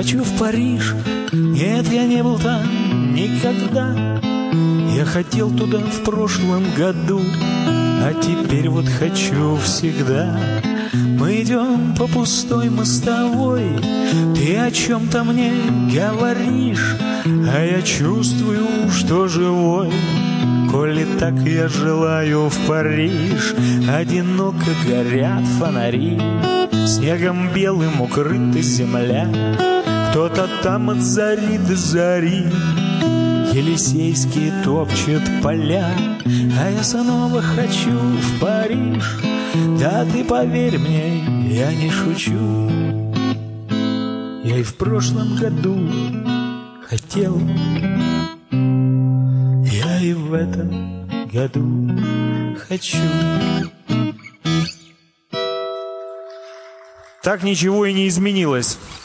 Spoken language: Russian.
хочу в Париж. Нет, я не был там никогда. Я хотел туда в прошлом году, а теперь вот хочу всегда. Мы идем по пустой мостовой, ты о чем-то мне говоришь, а я чувствую, что живой. Коли так, я желаю в Париж. Одиноко горят фонари, снегом белым укрыта земля. Кто-то там от зари до зари Елисейские топчет поля. А я снова хочу в Париж. Да ты поверь мне, я не шучу. Я и в прошлом году хотел, я и в этом году хочу. Так ничего и не изменилось.